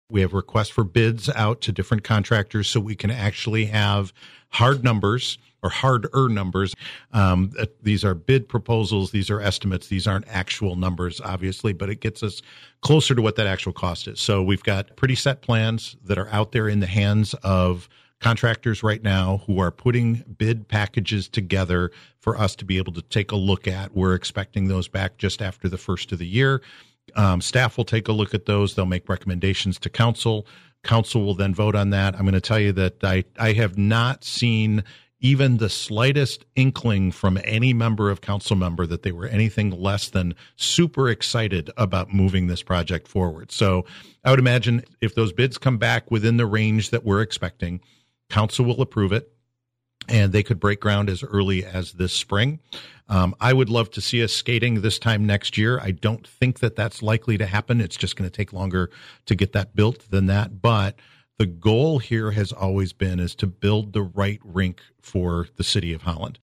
We have requests for bids out to different contractors so we can actually have hard numbers or harder numbers. These are bid proposals. These are estimates. These aren't actual numbers, obviously, but it gets us closer to what that actual cost is. So we've got pretty set plans that are out there in the hands of contractors right now who are putting bid packages together for us to be able to take a look at. We're expecting those back just after the first of the year. Staff will take a look at those. They'll make recommendations to council. Council will then vote on that. I'm going to tell you that I have not seen even the slightest inkling from any council member that they were anything less than super excited about moving this project forward. So I would imagine if those bids come back within the range that we're expecting, council will approve it, and they could break ground as early as this spring. I would love to see us skating this time next year. I don't think that that's likely to happen. It's just going to take longer to get that built than that. But the goal here has always been is to build the right rink for the city of Holland.